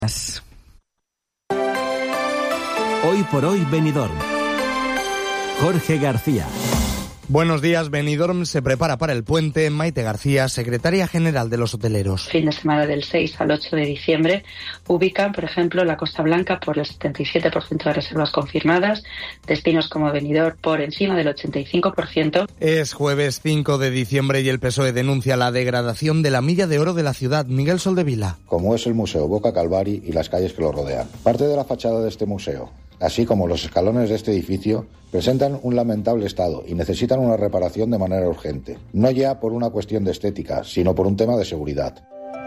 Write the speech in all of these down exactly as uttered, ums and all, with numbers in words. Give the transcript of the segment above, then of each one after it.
Hoy por hoy Benidorm. Jorge García. Buenos días. Benidorm se prepara para el puente. Maite García, secretaria general de los hoteleros. Fin de semana del seis al ocho de diciembre ubican, por ejemplo, la Costa Blanca por el setenta y siete por ciento de reservas confirmadas, destinos como Benidorm por encima del ochenta y cinco por ciento. Es jueves cinco de diciembre y el P S O E denuncia la degradación de la milla de oro de la ciudad. Miguel Soldevila. Como es el Museo Boca Calvari y las calles que lo rodean. Parte de la fachada de este museo, así como los escalones de este edificio, presentan un lamentable estado y necesitan una reparación de manera urgente. No ya por una cuestión de estética, sino por un tema de seguridad.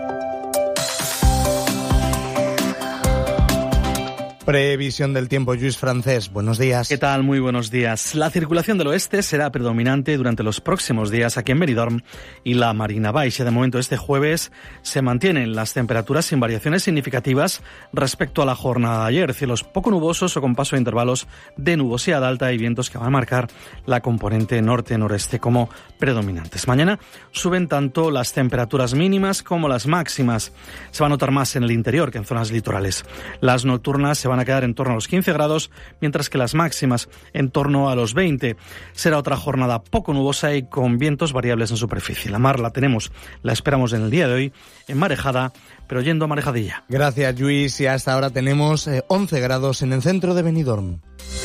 Previsión del tiempo, Lluís Francés. Buenos días. ¿Qué tal? Muy buenos días. La circulación del oeste será predominante durante los próximos días aquí en Benidorm y la Marina Baixa. De momento, este jueves se mantienen las temperaturas sin variaciones significativas respecto a la jornada de ayer. Cielos poco nubosos o con paso de intervalos de nubosidad alta y vientos que van a marcar la componente norte-noreste como predominantes. Mañana suben tanto las temperaturas mínimas como las máximas. Se va a notar más en el interior que en zonas litorales. Las nocturnas se van van a quedar en torno a los quince grados, mientras que las máximas en torno a los veinte. Será otra jornada poco nubosa y con vientos variables en superficie. La mar la tenemos, la esperamos en el día de hoy, en marejada, pero yendo a marejadilla. Gracias, Lluís. Y hasta ahora tenemos eh, once grados en el centro de Benidorm.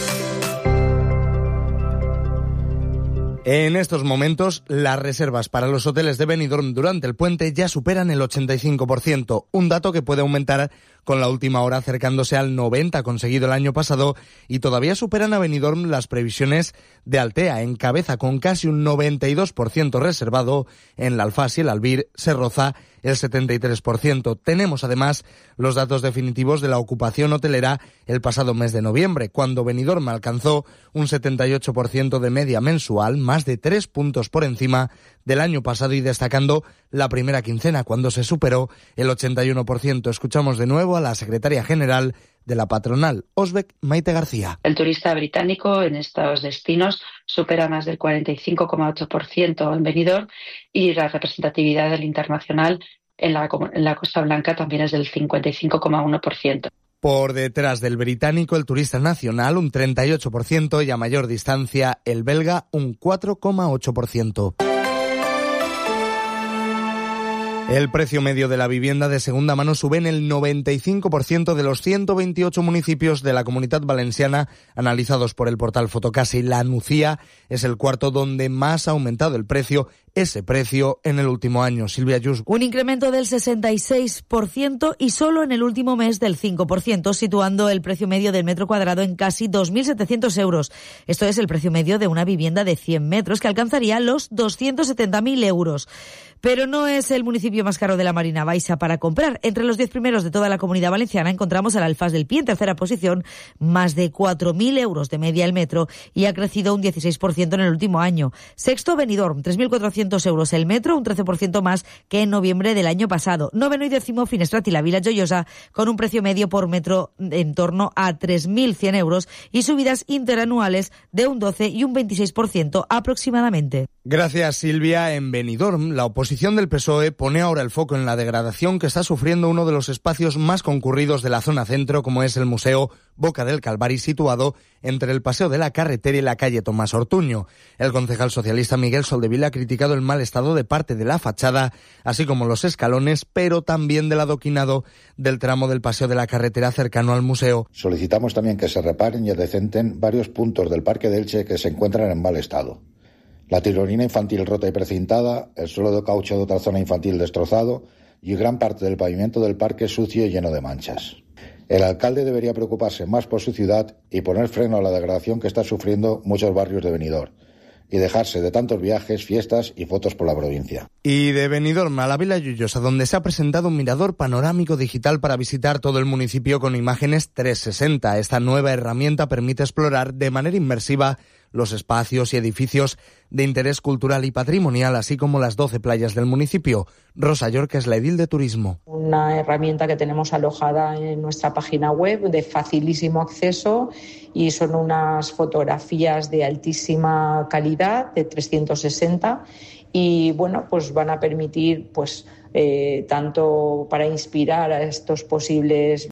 En estos momentos, las reservas para los hoteles de Benidorm durante el puente ya superan el ochenta y cinco por ciento, un dato que puede aumentar con la última hora acercándose al noventa por ciento conseguido el año pasado, y todavía superan a Benidorm las previsiones de Altea, en cabeza con casi un noventa y dos por ciento reservado. En la Alfás y el Albir se roza el setenta y tres por ciento. Tenemos además los datos definitivos de la ocupación hotelera el pasado mes de noviembre, cuando Benidorm alcanzó un setenta y ocho por ciento de media mensual, más de tres puntos por encima del año pasado y destacando la primera quincena, cuando se superó el ochenta y uno por ciento. Escuchamos de nuevo a la secretaria general de la patronal Osbeck, Maite García. El turista británico en estos destinos supera más del cuarenta y cinco coma ocho por ciento en Benidorm y la representatividad del internacional en la, en la Costa Blanca también es del cincuenta y cinco coma uno por ciento. Por detrás del británico, el turista nacional un treinta y ocho por ciento y a mayor distancia el belga un cuatro coma ocho por ciento. El precio medio de la vivienda de segunda mano sube en el noventa y cinco por ciento de los ciento veintiocho municipios de la Comunitat Valenciana analizados por el portal Fotocasa, y la Nucía es el cuarto donde más ha aumentado el precio, ese precio en el último año. Silvia Yus. Un incremento del sesenta y seis por ciento y solo en el último mes del cinco por ciento, situando el precio medio del metro cuadrado en casi dos mil setecientos euros. Esto es el precio medio de una vivienda de cien metros que alcanzaría los doscientos setenta mil euros. Pero no es el municipio más caro de la Marina Baixa para comprar. Entre los diez primeros de toda la Comunidad Valenciana encontramos al Alfás del Pi en tercera posición, más de cuatro mil euros de media el metro, y ha crecido un dieciséis por ciento en el último año. Sexto, Benidorm, tres mil cuatrocientos euros el metro, un trece por ciento más que en noviembre del año pasado. Noveno y décimo, Finestrat y la Vila Joiosa, con un precio medio por metro en torno a tres mil cien euros y subidas interanuales de un doce y un veintiséis por ciento aproximadamente. Gracias, Silvia. En Benidorm, la oposición del P S O E pone ahora el foco en la degradación que está sufriendo uno de los espacios más concurridos de la zona centro, como es el Museo Boca del Calvari, situado entre el Paseo de la Carretera y la calle Tomás Ortuño. El concejal socialista Miguel Soldevila ha criticado el mal estado de parte de la fachada, así como los escalones, pero también del adoquinado del tramo del Paseo de la Carretera cercano al museo. Solicitamos también que se reparen y adecenten varios puntos del Parque de Elche que se encuentran en mal estado. La tirolina infantil rota y precintada, el suelo de caucho de otra zona infantil destrozado y gran parte del pavimento del parque sucio y lleno de manchas. El alcalde debería preocuparse más por su ciudad y poner freno a la degradación que están sufriendo muchos barrios de Benidorm, y dejarse de tantos viajes, fiestas y fotos por la provincia. Y de Benidorm a la Vila Joiosa, donde se ha presentado un mirador panorámico digital para visitar todo el municipio con imágenes trescientos sesenta. Esta nueva herramienta permite explorar de manera inmersiva los espacios y edificios de interés cultural y patrimonial, así como las doce playas del municipio. Rosa York es la edil de turismo. Una herramienta que tenemos alojada en nuestra página web de facilísimo acceso, y son unas fotografías de altísima calidad, de trescientos sesenta, y bueno, pues van a permitir pues eh, tanto para inspirar a estos posibles